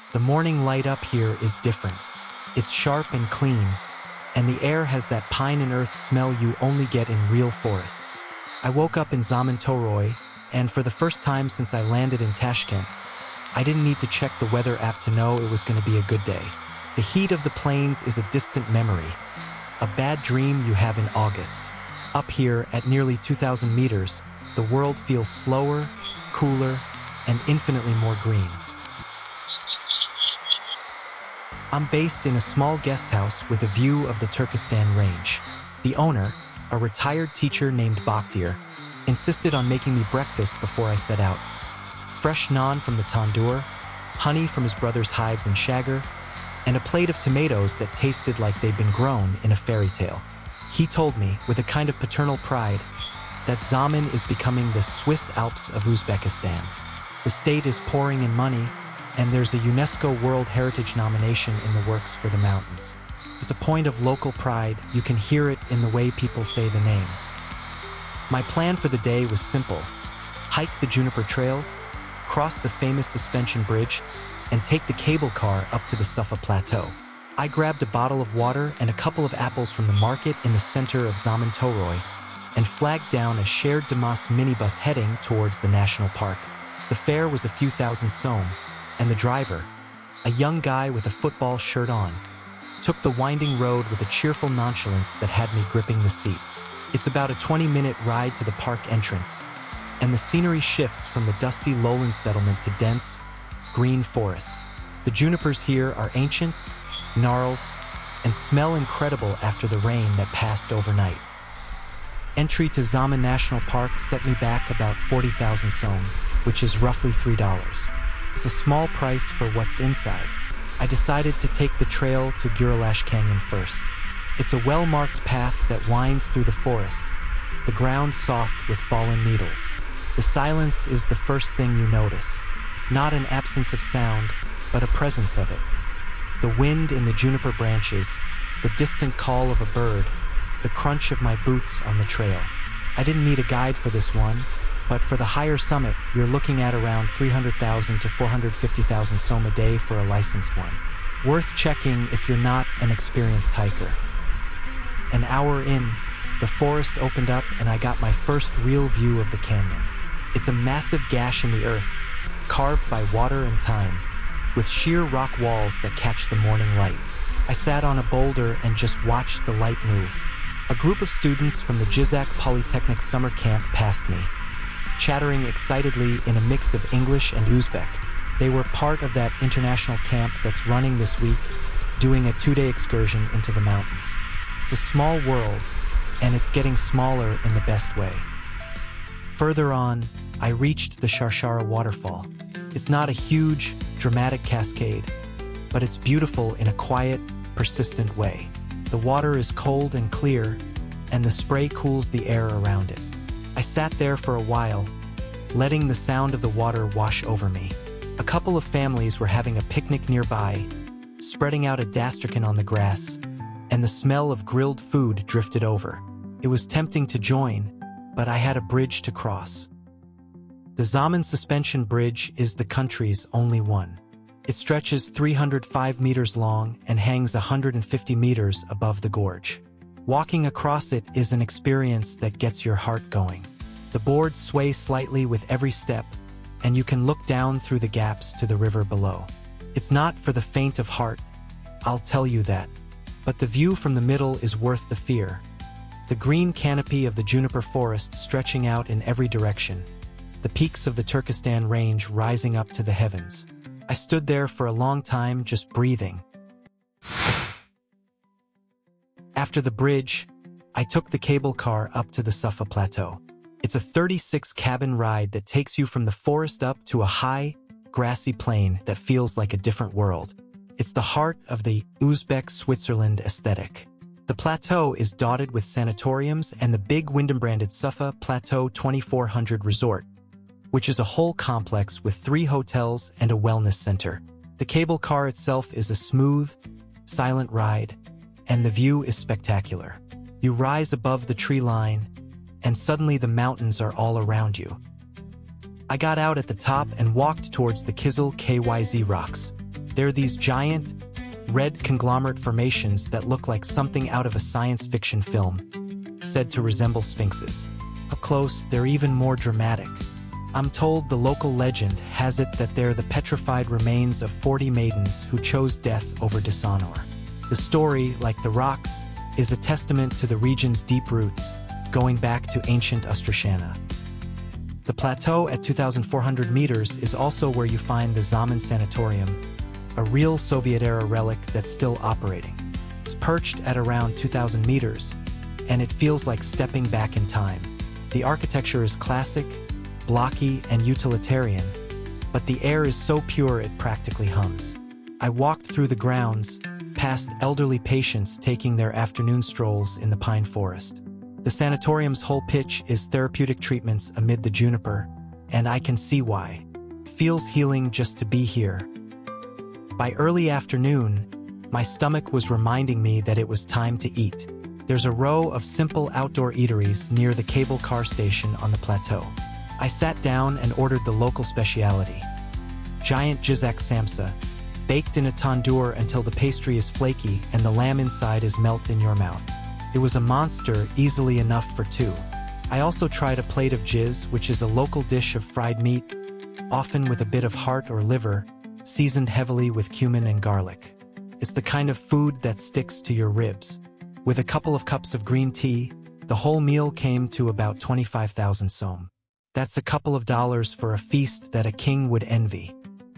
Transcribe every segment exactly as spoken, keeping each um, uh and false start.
The morning light up here is different. It's sharp and clean, and the air has that pine and earth smell you only get in real forests. I woke up in Zamantoroi, and for the first time since I landed in Tashkent, I didn't need to check the weather app to know it was going to be a good day. The heat of the plains is a distant memory, a bad dream you have in August. Up here, at nearly two thousand meters, the world feels slower, cooler, and infinitely more green. I'm based in a small guest house with a view of the Turkestan Range. The owner, a retired teacher named Bakhtir, insisted on making me breakfast before I set out. Fresh naan from the tandoor, honey from his brother's hives in Shagar, and a plate of tomatoes that tasted like they'd been grown in a fairy tale. He told me, with a kind of paternal pride, that Zaman is becoming the Swiss Alps of Uzbekistan. The state is pouring in money, and there's a UNESCO World Heritage nomination in the works for the mountains. It's a point of local pride. You can hear it in the way people say the name. My plan for the day was simple. Hike the Juniper Trails, cross the famous suspension bridge, and take the cable car up to the Safa Plateau. I grabbed a bottle of water and a couple of apples from the market in the center of Zamantoroi and flagged down a shared Damas minibus heading towards the national park. The fare was a few thousand som, and the driver, a young guy with a football shirt on, took the winding road with a cheerful nonchalance that had me gripping the seat. It's about a twenty-minute ride to the park entrance, and the scenery shifts from the dusty lowland settlement to dense, green forest. The junipers here are ancient, gnarled, and smell incredible after the rain that passed overnight. Entry to Zaman National Park set me back about forty thousand som, which is roughly three dollars. It's a small price for what's inside. I decided to take the trail to Gurulash Canyon first. It's a well-marked path that winds through the forest, the ground soft with fallen needles. The silence is the first thing you notice. Not an absence of sound, but a presence of it. The wind in the juniper branches, the distant call of a bird, the crunch of my boots on the trail. I didn't need a guide for this one, but for the higher summit, you're looking at around three hundred thousand to four hundred fifty thousand som a day for a licensed one. Worth checking if you're not an experienced hiker. An hour in, the forest opened up and I got my first real view of the canyon. It's a massive gash in the earth, carved by water and time, with sheer rock walls that catch the morning light. I sat on a boulder and just watched the light move. A group of students from the Jizak Polytechnic summer camp passed me, chattering excitedly in a mix of English and Uzbek. They were part of that international camp that's running this week, doing a two-day excursion into the mountains. It's a small world, and it's getting smaller in the best way. Further on, I reached the Sharshara waterfall. It's not a huge, dramatic cascade, but it's beautiful in a quiet, persistent way. The water is cold and clear, and the spray cools the air around it. I sat there for a while, letting the sound of the water wash over me. A couple of families were having a picnic nearby, spreading out a dastrakan on the grass, and the smell of grilled food drifted over. It was tempting to join, but I had a bridge to cross. The Zaman Suspension Bridge is the country's only one. It stretches three hundred five meters long and hangs one hundred fifty meters above the gorge. Walking across it is an experience that gets your heart going. The boards sway slightly with every step, and you can look down through the gaps to the river below. It's not for the faint of heart, I'll tell you that, but the view from the middle is worth the fear. The green canopy of the juniper forest stretching out in every direction, the peaks of the Turkestan Range rising up to the heavens. I stood there for a long time just breathing. After the bridge, I took the cable car up to the Safa Plateau. It's a thirty-six cabin ride that takes you from the forest up to a high, grassy plain that feels like a different world. It's the heart of the Uzbek Switzerland aesthetic. The plateau is dotted with sanatoriums and the big Wyndham-branded Safa Plateau twenty-four hundred Resort, which is a whole complex with three hotels and a wellness center. The cable car itself is a smooth, silent ride, and the view is spectacular. You rise above the tree line, and suddenly the mountains are all around you. I got out at the top and walked towards the Kizil K Y Z rocks. They're these giant, red conglomerate formations that look like something out of a science fiction film, said to resemble sphinxes. Up close, they're even more dramatic. I'm told the local legend has it that they're the petrified remains of forty maidens who chose death over dishonor. The story, like the rocks, is a testament to the region's deep roots, going back to ancient Ostrashana. The plateau at two thousand four hundred meters is also where you find the Zaman Sanatorium, a real Soviet-era relic that's still operating. It's perched at around two thousand meters, and it feels like stepping back in time. The architecture is classic, blocky, and utilitarian, but the air is so pure it practically hums. I walked through the grounds, past elderly patients taking their afternoon strolls in the pine forest. The sanatorium's whole pitch is therapeutic treatments amid the juniper, and I can see why. It feels healing just to be here. By early afternoon, my stomach was reminding me that it was time to eat. There's a row of simple outdoor eateries near the cable car station on the plateau. I sat down and ordered the local speciality, giant Jizak samsa, baked in a tandoor until the pastry is flaky and the lamb inside is melt in your mouth. It was a monster, easily enough for two. I also tried a plate of jiz, which is a local dish of fried meat, often with a bit of heart or liver, seasoned heavily with cumin and garlic. It's the kind of food that sticks to your ribs. With a couple of cups of green tea, the whole meal came to about twenty-five thousand som. That's a couple of dollars for a feast that a king would envy.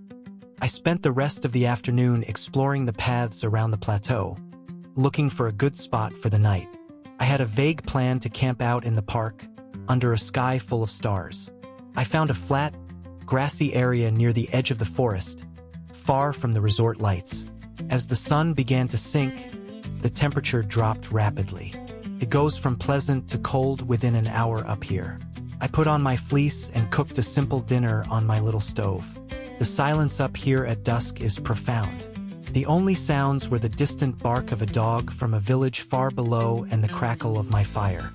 I spent the rest of the afternoon exploring the paths around the plateau, looking for a good spot for the night. I had a vague plan to camp out in the park, under a sky full of stars. I found a flat, grassy area near the edge of the forest, far from the resort lights. As the sun began to sink, the temperature dropped rapidly. It goes from pleasant to cold within an hour up here. I put on my fleece and cooked a simple dinner on my little stove. The silence up here at dusk is profound. The only sounds were the distant bark of a dog from a village far below and the crackle of my fire.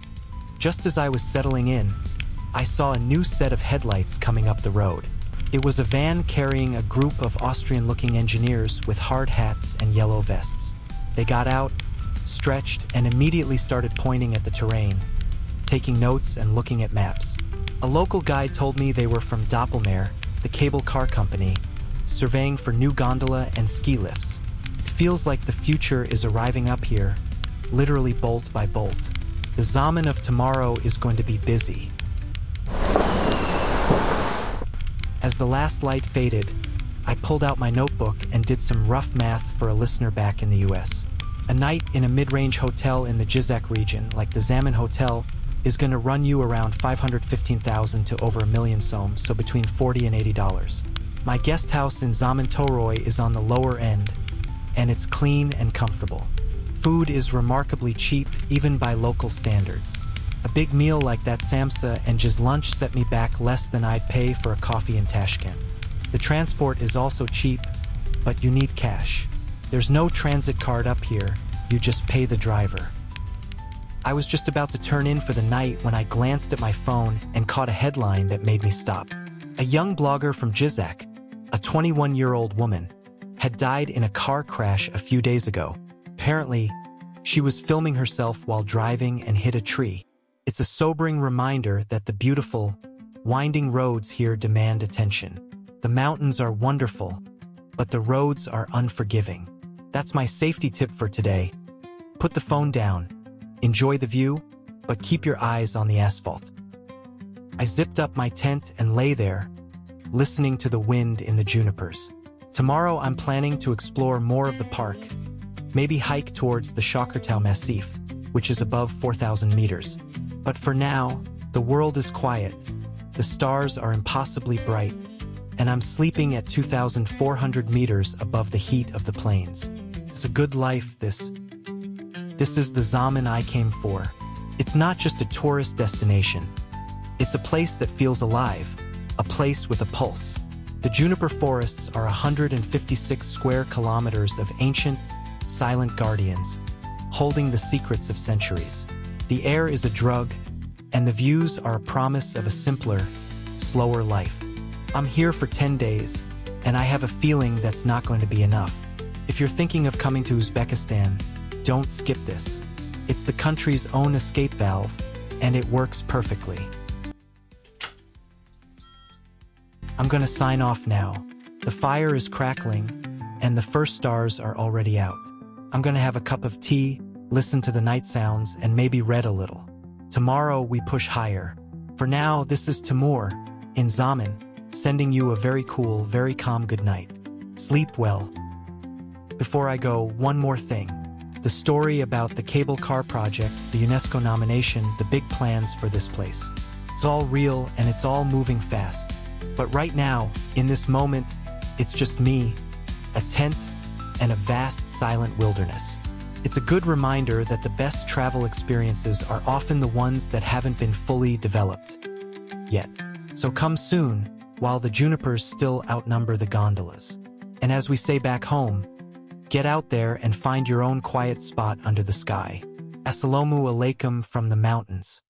Just as I was settling in, I saw a new set of headlights coming up the road. It was a van carrying a group of Austrian-looking engineers with hard hats and yellow vests. They got out, stretched, and immediately started pointing at the terrain, taking notes and looking at maps. A local guide told me they were from Doppelmayr, the cable car company, surveying for new gondola and ski lifts. It feels like the future is arriving up here, literally bolt by bolt. The Zaman of tomorrow is going to be busy. As the last light faded, I pulled out my notebook and did some rough math for a listener back in the U S. A night in a mid-range hotel in the Jizak region, like the Zaman Hotel, is going to run you around five hundred fifteen thousand to over a million som, so between forty and eighty dollars. My guest house in Zaman Toroy is on the lower end, and it's clean and comfortable. Food is remarkably cheap, even by local standards. A big meal like that samsa and just lunch set me back less than I'd pay for a coffee in Tashkent. The transport is also cheap, but you need cash. There's no transit card up here, you just pay the driver. I was just about to turn in for the night when I glanced at my phone and caught a headline that made me stop. A young blogger from Jizak, a twenty-one-year-old woman, had died in a car crash a few days ago. Apparently, she was filming herself while driving and hit a tree. It's a sobering reminder that the beautiful, winding roads here demand attention. The mountains are wonderful, but the roads are unforgiving. That's my safety tip for today. Put the phone down, enjoy the view, but keep your eyes on the asphalt. I zipped up my tent and lay there, listening to the wind in the junipers. Tomorrow I'm planning to explore more of the park, maybe hike towards the Shakartau Massif, which is above four thousand meters. But for now, the world is quiet, the stars are impossibly bright, and I'm sleeping at two thousand four hundred meters above the heat of the plains. It's a good life, this. This is the Zaman I came for. It's not just a tourist destination. It's a place that feels alive, a place with a pulse. The juniper forests are one hundred fifty-six square kilometers of ancient, silent guardians, holding the secrets of centuries. The air is a drug, and the views are a promise of a simpler, slower life. I'm here for ten days, and I have a feeling that's not going to be enough. If you're thinking of coming to Uzbekistan, don't skip this. It's the country's own escape valve, and it works perfectly. I'm gonna sign off now. The fire is crackling, and the first stars are already out. I'm gonna have a cup of tea, listen to the night sounds, and maybe read a little. Tomorrow we push higher. For now, this is Timur, in Zaman, sending you a very cool, very calm good night. Sleep well. Before I go, one more thing. The story about the cable car project, the UNESCO nomination, the big plans for this place. It's all real and it's all moving fast. But right now, in this moment, it's just me, a tent, and a vast silent wilderness. It's a good reminder that the best travel experiences are often the ones that haven't been fully developed yet. So come soon, while the junipers still outnumber the gondolas. And as we say back home, get out there and find your own quiet spot under the sky. Assalamu alaikum from the mountains.